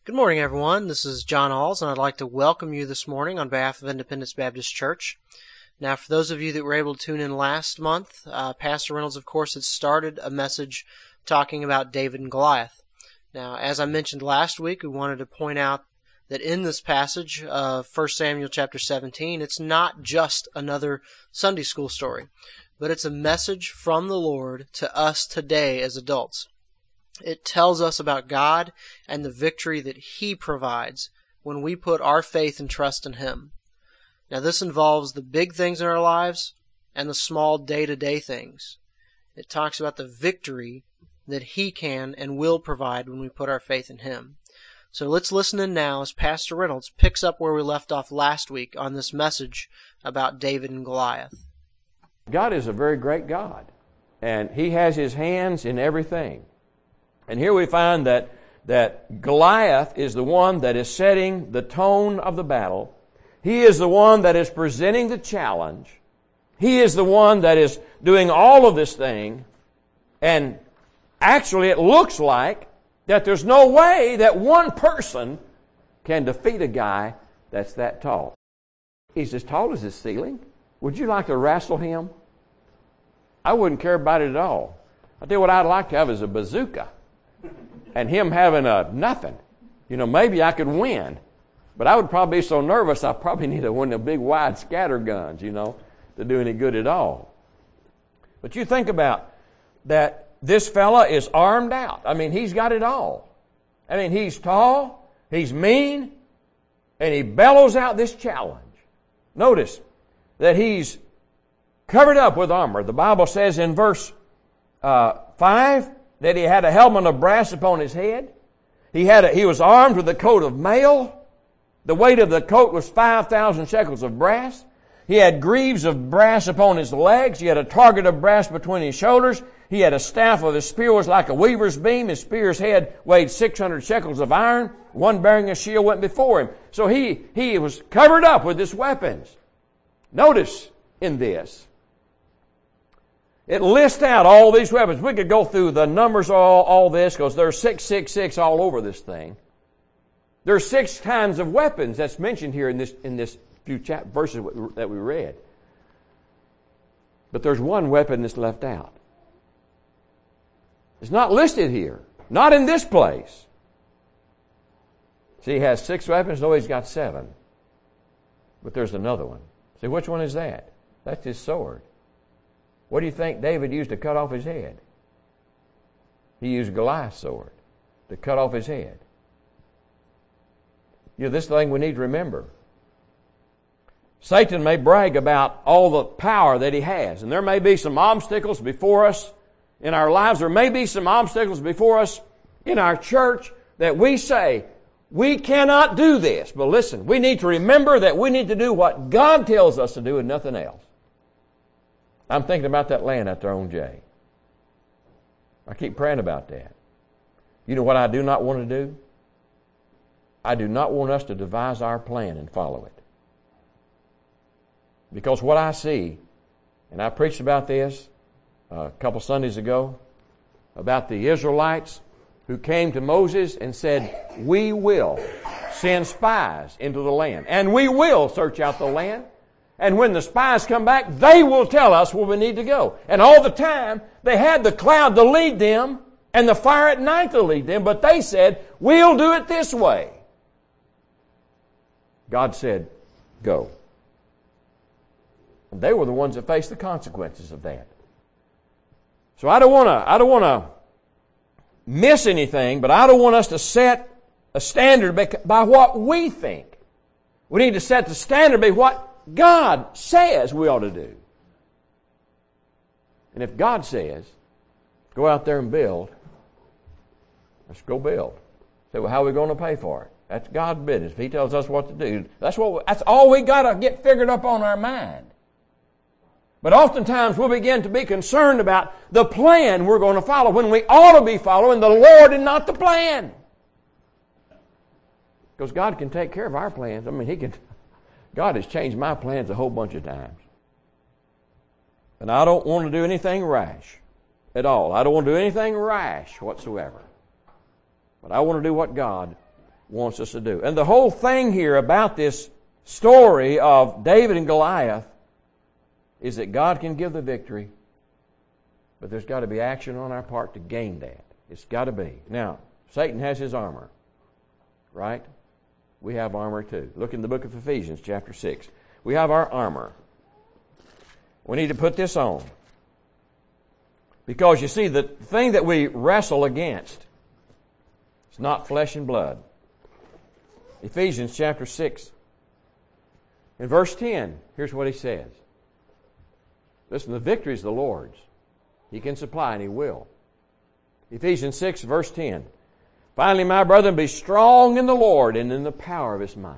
Good morning, everyone. This is John Alls, and I'd like to welcome you this morning on behalf of Independence Baptist Church. Now, for those of you that were able to tune in last month, Pastor Reynolds, of course, had started a message talking about David and Goliath. Now, as I mentioned last week, we wanted to point out that in this passage of 1 Samuel chapter 17, it's not just another Sunday school story, but it's a message from the Lord to us today as adults. It tells us about God and the victory that He provides when we put our faith and trust in Him. Now, this involves the big things in our lives and the small day-to-day things. It talks about the victory that He can and will provide when we put our faith in Him. So let's listen in now as Pastor Reynolds picks up where we left off last week on this message about David and Goliath. God is a very great God, and He has His hands in everything. And here we find that Goliath is the one that is setting the tone of the battle. He is the one that is presenting the challenge. He is the one that is doing all of this thing. And actually it looks like that there's no way that one person can defeat a guy that's that tall. He's as tall as his ceiling. Would you like to wrestle him? I wouldn't care about it at all. I'll tell you what I'd like to have is a bazooka. And him having a nothing. Maybe I could win. But I would probably be so nervous I probably need one of the big wide scatter guns, to do any good at all. But you think about that this fella is armed out. I mean, he's got it all. I mean, he's tall, he's mean, and he bellows out this challenge. Notice that he's covered up with armor. The Bible says in verse 5 that he had a helmet of brass upon his head. He was armed with a coat of mail. The weight of the coat was 5,000 shekels of brass. He had greaves of brass upon his legs. He had a target of brass between his shoulders. He had a staff of his spear was like a weaver's beam. His spear's head weighed 600 shekels of iron. One bearing a shield went before him. So he was covered up with his weapons. Notice in this, it lists out all these weapons. We could go through the numbers of all this because there's 666 all over this thing. There's 6 kinds of weapons that's mentioned here in this few verses that we read. But there's one weapon that's left out. It's not listed here. Not in this place. See, he has 6 weapons. No, he's got 7. But there's another one. See, which one is that? That's his sword. What do you think David used to cut off his head? He used Goliath's sword to cut off his head. This thing we need to remember. Satan may brag about all the power that he has, and there may be some obstacles before us in our lives. There may be some obstacles before us in our church that we say, we cannot do this. But listen, we need to remember that we need to do what God tells us to do and nothing else. I'm thinking about that land out there on Jay. I keep praying about that. You know what I do not want to do? I do not want us to devise our plan and follow it. Because what I see, and I preached about this a couple Sundays ago, about the Israelites who came to Moses and said, we will send spies into the land, and we will search out the land. And when the spies come back, they will tell us where we need to go. And all the time, they had the cloud to lead them and the fire at night to lead them. But they said, we'll do it this way. God said, go. And they were the ones that faced the consequences of that. So I don't want to miss anything, but I don't want us to set a standard by what we think. We need to set the standard by what God says we ought to do. And if God says, go out there and build, let's go build. Say, well, how are we going to pay for it? That's God's business. If He tells us what to do, that's all we got to get figured up on our mind. But oftentimes we'll begin to be concerned about the plan we're going to follow when we ought to be following the Lord and not the plan. Because God can take care of our plans. I mean, God has changed my plans a whole bunch of times. And I don't want to do anything rash at all. I don't want to do anything rash whatsoever. But I want to do what God wants us to do. And the whole thing here about this story of David and Goliath is that God can give the victory, but there's got to be action on our part to gain that. It's got to be. Now, Satan has his armor, right? We have armor too. Look in the book of Ephesians, chapter 6. We have our armor. We need to put this on. Because you see, the thing that we wrestle against is not flesh and blood. Ephesians chapter 6. In verse 10, here's what he says. Listen, the victory is the Lord's. He can supply and He will. Ephesians 6, verse 10. Finally, my brethren, be strong in the Lord and in the power of His might.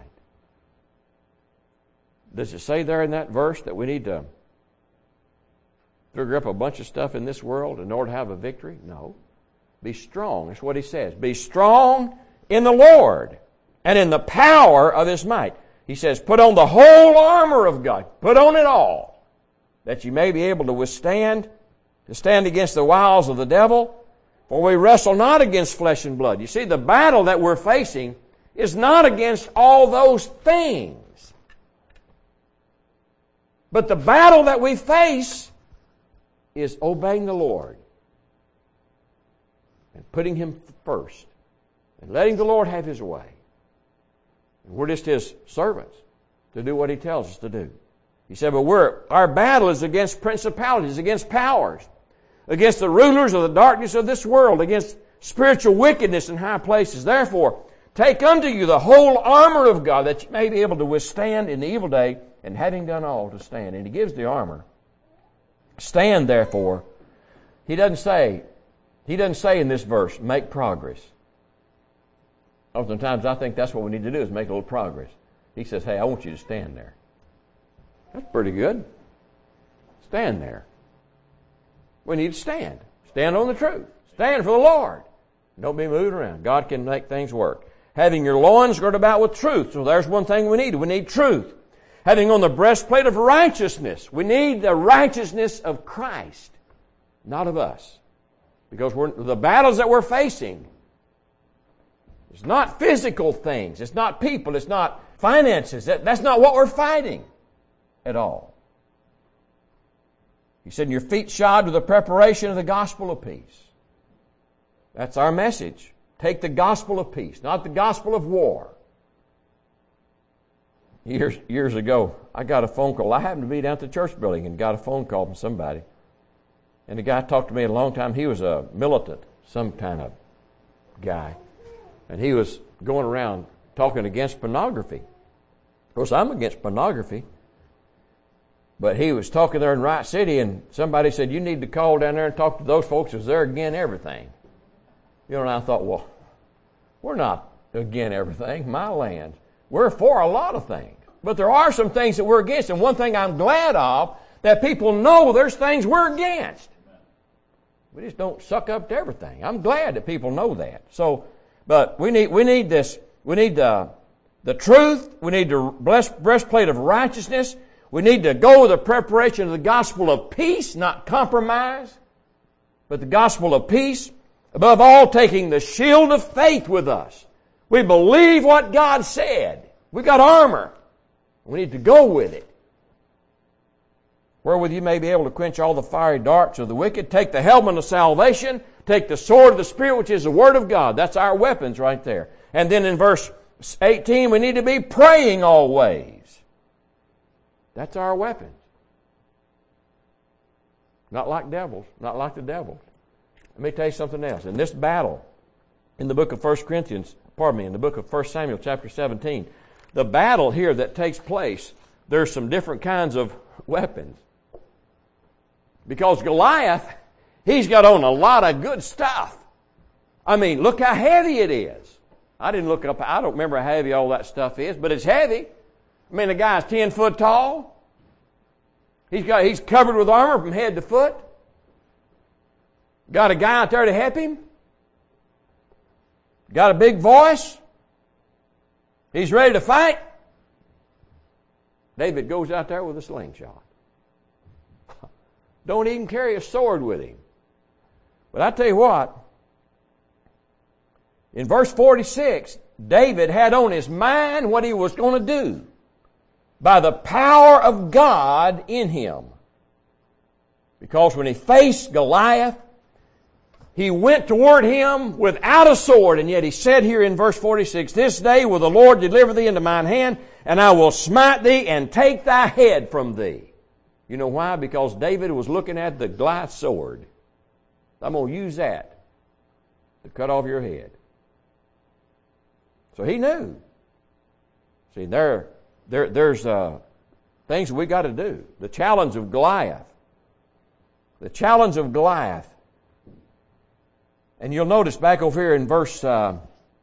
Does it say there in that verse that we need to figure up a bunch of stuff in this world in order to have a victory? No. Be strong. That's what he says. Be strong in the Lord and in the power of His might. He says, put on the whole armor of God. Put on it all, that you may be able to stand against the wiles of the devil. For we wrestle not against flesh and blood. You see, the battle that we're facing is not against all those things. But the battle that we face is obeying the Lord and putting Him first and letting the Lord have His way. And we're just His servants to do what He tells us to do. He said, but our battle is against principalities, against powers, against the rulers of the darkness of this world, against spiritual wickedness in high places. Therefore, take unto you the whole armor of God, that you may be able to withstand in the evil day, and having done all, to stand. And He gives the armor. Stand, therefore. He doesn't say in this verse, make progress. Oftentimes I think that's what we need to do, is make a little progress. He says, hey, I want you to stand there. That's pretty good. Stand there. We need to stand. Stand on the truth. Stand for the Lord. Don't be moving around. God can make things work. Having your loins girded about with truth. So there's one thing we need. We need truth. Having on the breastplate of righteousness. We need the righteousness of Christ, not of us. Because the battles that we're facing, it's not physical things. It's not people. It's not finances. That's not what we're fighting at all. He said, your feet shod with the preparation of the gospel of peace. That's our message. Take the gospel of peace, not the gospel of war. Years ago, I got a phone call. I happened to be down at the church building and got a phone call from somebody. And the guy talked to me a long time. He was a militant, some kind of guy. And he was going around talking against pornography. Of course, I'm against pornography. But he was talking there in Wright City, and somebody said, you need to call down there and talk to those folks because they're against everything. You know, and I thought, well, we're not against everything. My land. We're for a lot of things. But there are some things that we're against. And one thing I'm glad of, that people know there's things we're against. We just don't suck up to everything. I'm glad that people know that. So, but we need this. We need the truth. We need the breastplate of righteousness. We need to go with the preparation of the gospel of peace, not compromise, but the gospel of peace. Above all, taking the shield of faith with us. We believe what God said. We've got armor. We need to go with it. Wherewith you may be able to quench all the fiery darts of the wicked. Take the helmet of salvation. Take the sword of the Spirit, which is the Word of God. That's our weapons right there. And then in verse 18, we need to be praying always. That's our weapon. Not like devils. Not like the devil. Let me tell you something else. In this battle, in the book of 1 in the book of 1 Samuel chapter 17, the battle here that takes place, there's some different kinds of weapons. Because Goliath, he's got on a lot of good stuff. I mean, look how heavy it is. I didn't look up, I don't remember how heavy all that stuff is, but it's heavy. I mean, the guy's 10 foot tall. He's covered with armor from head to foot. Got a guy out there to help him. Got a big voice. He's ready to fight. David goes out there with a slingshot. Don't even carry a sword with him. But I tell you what, in verse 46, David had on his mind what he was going to do by the power of God in him. Because when he faced Goliath, he went toward him without a sword, and yet he said here in verse 46, "This day will the Lord deliver thee into mine hand, and I will smite thee and take thy head from thee." You know why? Because David was looking at the Goliath sword. I'm going to use that to cut off your head. So he knew. See, there's things we got to do. The challenge of Goliath. The challenge of Goliath. And you'll notice back over here in verse, verse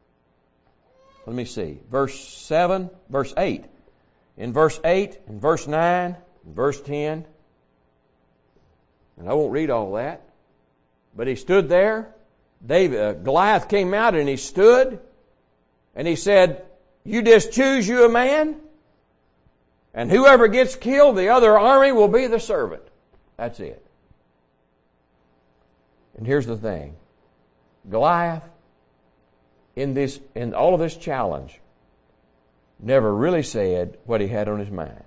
7, verse 8. In verse 8, in verse 9, in verse 10. And I won't read all that. But he stood there. Goliath came out and he stood. And he said, "You just choose you a man. And whoever gets killed, the other army will be the servant." That's it. And here's the thing. Goliath, in all of this challenge, never really said what he had on his mind.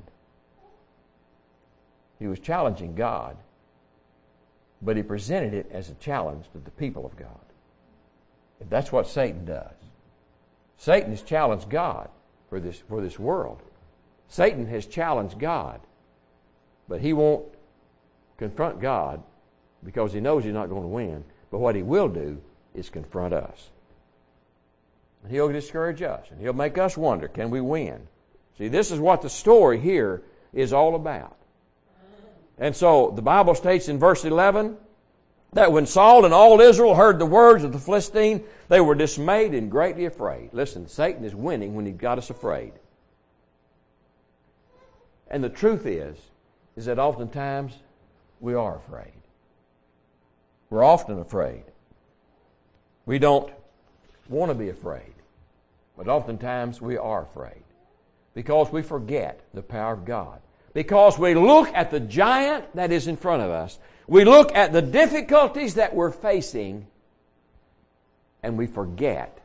He was challenging God, but he presented it as a challenge to the people of God. And that's what Satan does. Satan has challenged God for this world. Satan has challenged God, but he won't confront God because he knows he's not going to win. But what he will do is confront us. And he'll discourage us, and he'll make us wonder, can we win? See, this is what the story here is all about. And so the Bible states in verse 11 that when Saul and all Israel heard the words of the Philistine, they were dismayed and greatly afraid. Listen, Satan is winning when he's got us afraid. And the truth is that oftentimes we are afraid. We're often afraid. We don't want to be afraid, but oftentimes we are afraid because we forget the power of God. Because we look at the giant that is in front of us, we look at the difficulties that we're facing, and we forget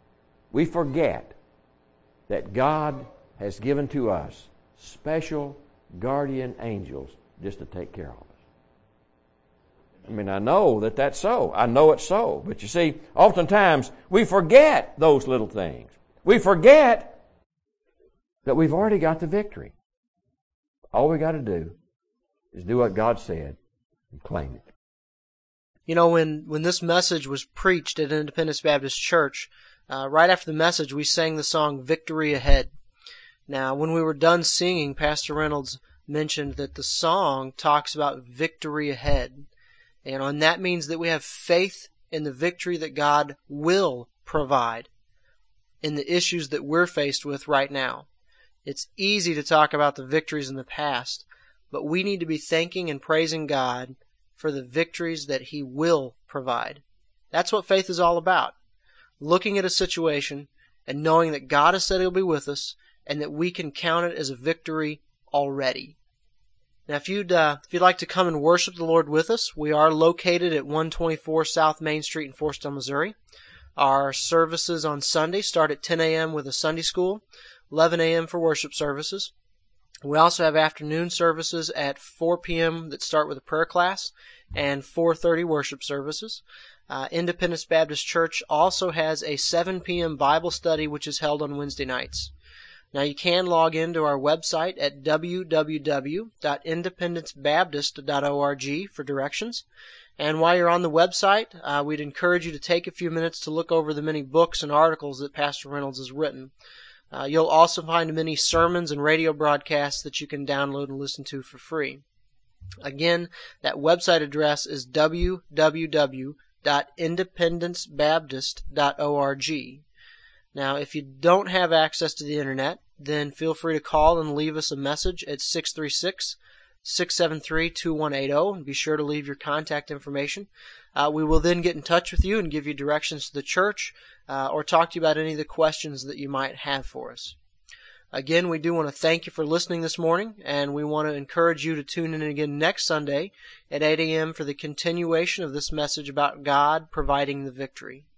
that God has given to us special guardian angels just to take care of us. I mean, I know that that's so. I know it's so. But you see, oftentimes we forget those little things. We forget that we've already got the victory. All we got to do is do what God said and claim it. You know, when this message was preached at Independence Baptist Church, right after the message, we sang the song "Victory Ahead." Now, when we were done singing, Pastor Reynolds mentioned that the song talks about victory ahead. And that means that we have faith in the victory that God will provide in the issues that we're faced with right now. It's easy to talk about the victories in the past, but we need to be thanking and praising God for the victories that He will provide. That's what faith is all about. Looking at a situation and knowing that God has said He'll be with us and that we can count it as a victory already. Now, if you'd like to come and worship the Lord with us, we are located at 124 South Main Street in Forrestal, Missouri. Our services on Sunday start at 10 a.m. with a Sunday school, 11 a.m. for worship services. We also have afternoon services at 4 p.m. that start with a prayer class and 4:30 worship services. Independence Baptist Church also has a 7 p.m. Bible study which is held on Wednesday nights. Now, you can log into our website at www.independencebaptist.org for directions. And while you're on the website, we'd encourage you to take a few minutes to look over the many books and articles that Pastor Reynolds has written. You'll also find many sermons and radio broadcasts that you can download and listen to for free. Again, that website address is www.independencebaptist.org. Now, if you don't have access to the internet, then feel free to call and leave us a message at 636-673-2180, and be sure to leave your contact information. We will then get in touch with you and give you directions to the church, or talk to you about any of the questions that you might have for us. Again, we do want to thank you for listening this morning, and we want to encourage you to tune in again next Sunday at 8 a.m. for the continuation of this message about God providing the victory.